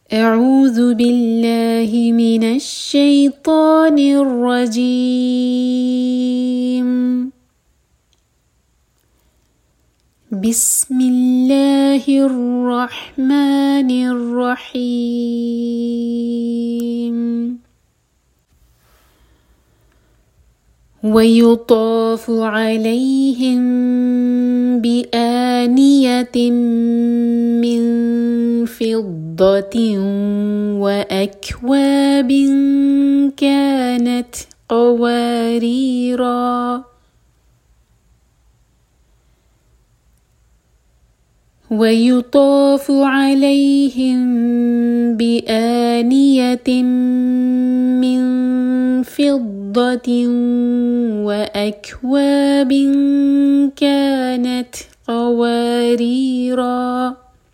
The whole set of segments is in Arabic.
أعوذ بالله من الشيطان الرجيم. بسم الله الرحمن الرحيم. ويطاف عليهم بآنية من فضة وأكواب كانت قواريرا. ويطاف عليهم بآنية من فضة وأكواب كانت قواريرا.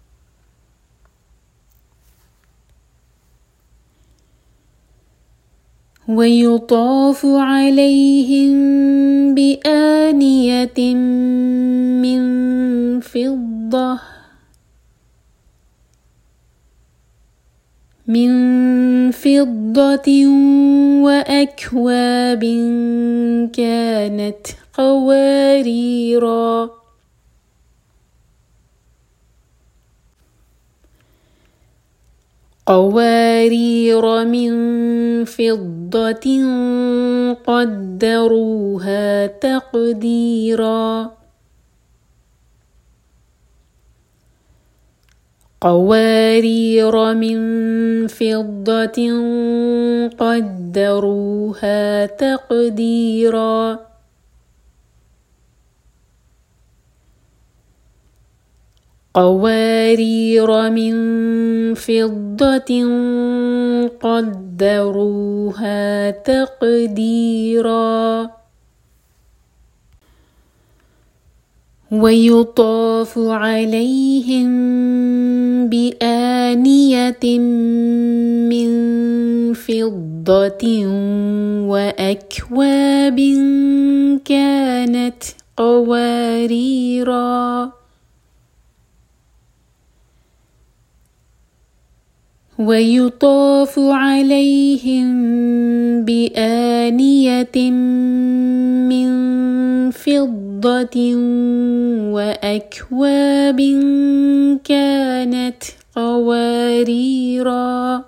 ويطاف عليهم بآنية من فضة وأكواب كانت قواريرا. قوارير من فضة قدروها تقديرا. قوارير من فضة قدروها تقديرا. قوارير من فضة قدروها تقديرا. ويطاف عليهم بآنية من فضة وأكواب كانت قواريرا. ويطاف عليهم بآنية من فضة وأكواب كانت قواريرا.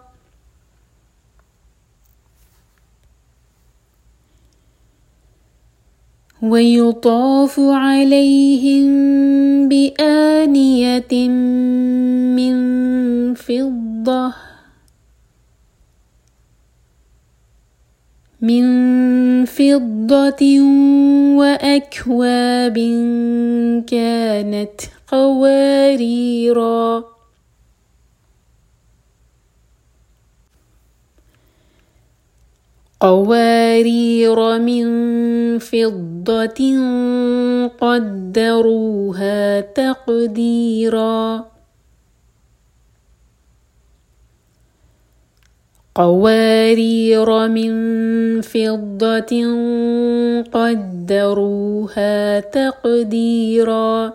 ويطاف عليهم بآنية من فضة وأكواب كانت قواريرا. قوارير من فضة قدروها تقديرا. قوارير من فضة قدروها تقديرا.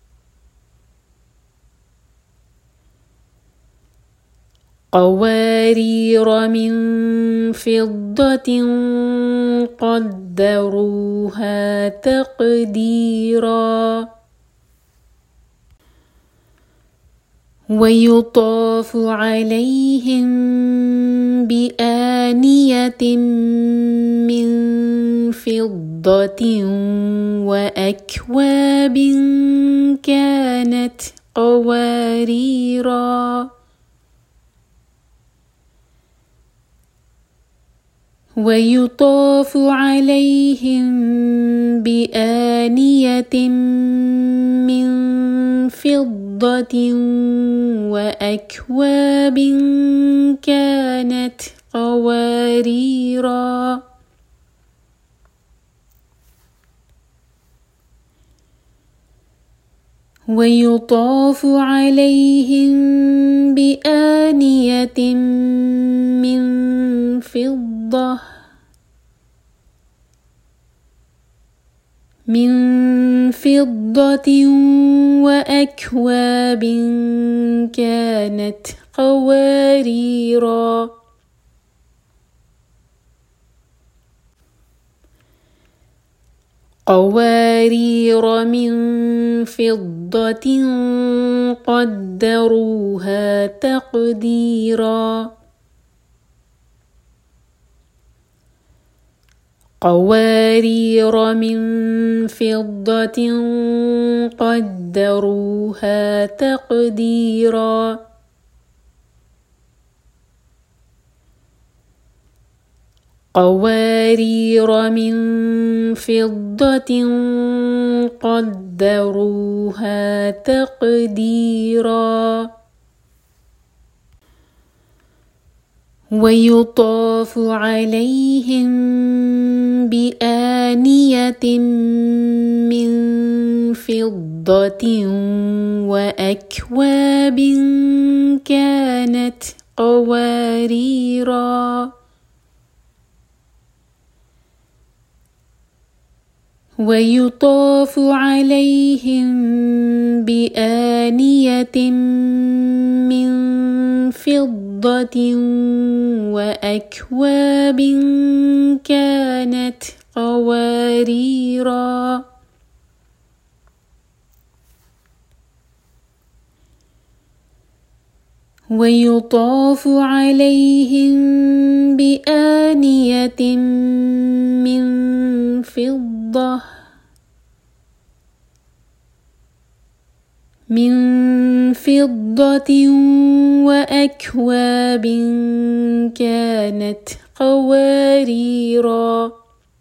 قوارير من فضة قدروها تقديرا. ويطاف عليهم بآنية من فضة وأكواب كانت قواريرا. ويطاف عليهم بآنية من فضة وأكواب كانت قواريرا. ويطاف عليهم بآنية من فضة وأكواب كانت قواريرا قوارير من فضة قدروها تقديرا قوارير من فضة قدروها تقديرا قوارير من فضة قدروها تقديرا ويطاف عليهم بآنية من فضة وأكواب كانت قواريرا ويطاف عليهم بآنية من فضة وأكواب كانت قواريرا ويطاف عليهم بآنية من فضة وأكواب كانت قواريرا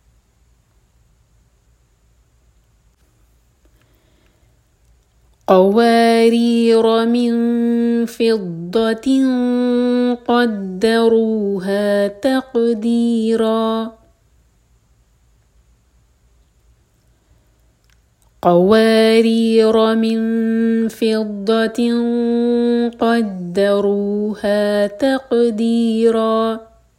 قوارير من فضة قدروها تقديرا قوارير من فضة قدروها تقديرا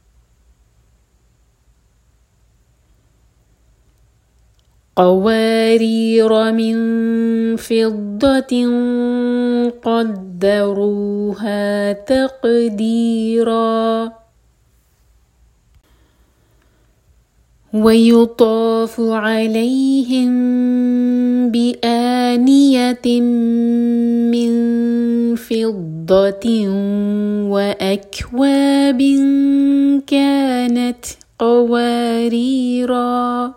قوارير من فضة قدروها تقديرا ويطاف عليهم بآنية من فضة وأكواب كانت قواريرا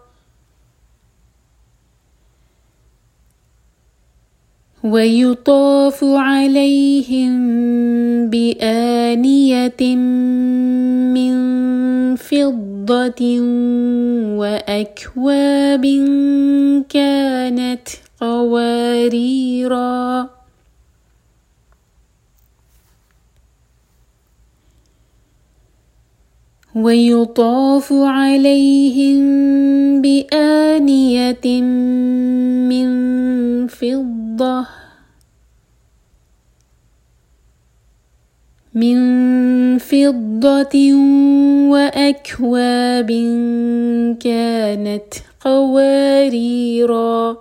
ويطاف عليهم بآنية من فضة وأكواب كانت قواريرا ويطاف عليهم بآنية من فضة وأكواب كانت قواريرا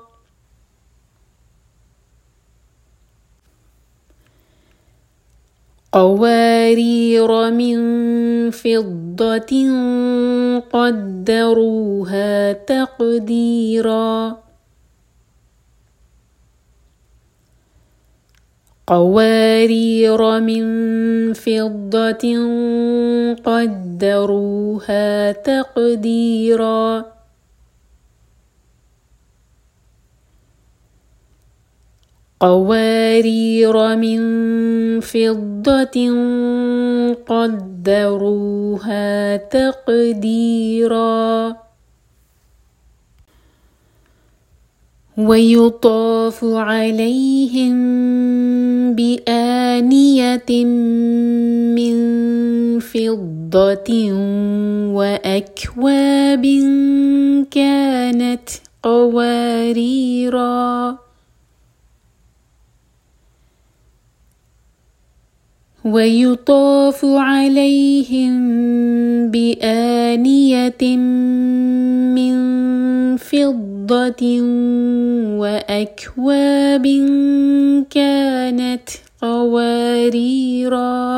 قوارير من فضة قدروها تقديرا قوارير من فضة قدروها تقديرا قوارير من فضة قدروها تقديرا ويطاف عليهم بآنية من فضة وأكواب كانت قواريرا ويطاف عليهم بآنية من فضة وأكواب كانت قواريرا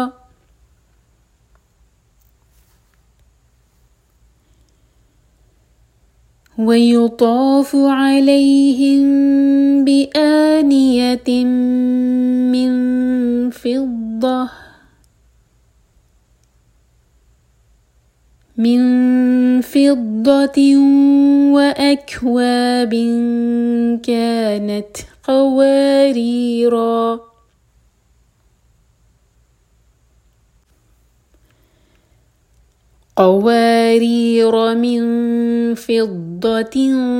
ويطاف عليهم بآنية من فضة وأكواب كانت قوارير من فضة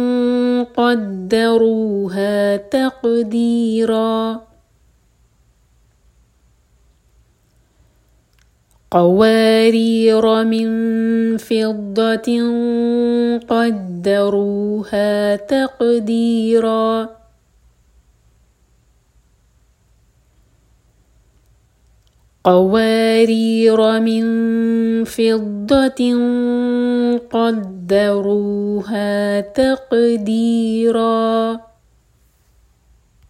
قدروها تقديرا. قوارير من فضة قدروها تقديرا. قوارير من فضة قدروها تقديرا.